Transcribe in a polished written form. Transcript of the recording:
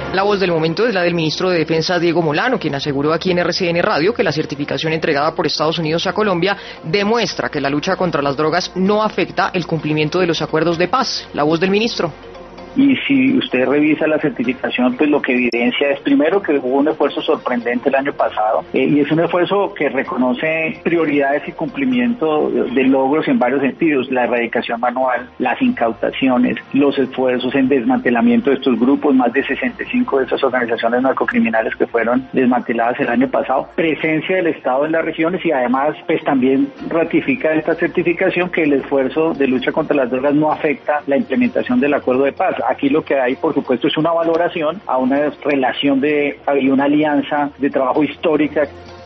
La voz del momento es la del ministro de Defensa, Diego Molano, quien aseguró aquí en RCN Radio que la certificación entregada por Estados Unidos a Colombia demuestra que la lucha contra las drogas no afecta el cumplimiento de los acuerdos de paz. La voz del ministro. Y si usted revisa la certificación, pues lo que evidencia es primero que hubo un esfuerzo sorprendente el año pasado, y es un esfuerzo que reconoce prioridades y cumplimiento de logros en varios sentidos: la erradicación manual, las incautaciones, los esfuerzos en desmantelamiento de estos grupos, más de 65 de esas organizaciones narcocriminales que fueron desmanteladas el año pasado, presencia del Estado en las regiones, y además pues también ratifica esta certificación que el esfuerzo de lucha contra las drogas no afecta la implementación del acuerdo de paz. Aquí lo que hay, por supuesto, es una valoración a una relación y una alianza de trabajo histórica.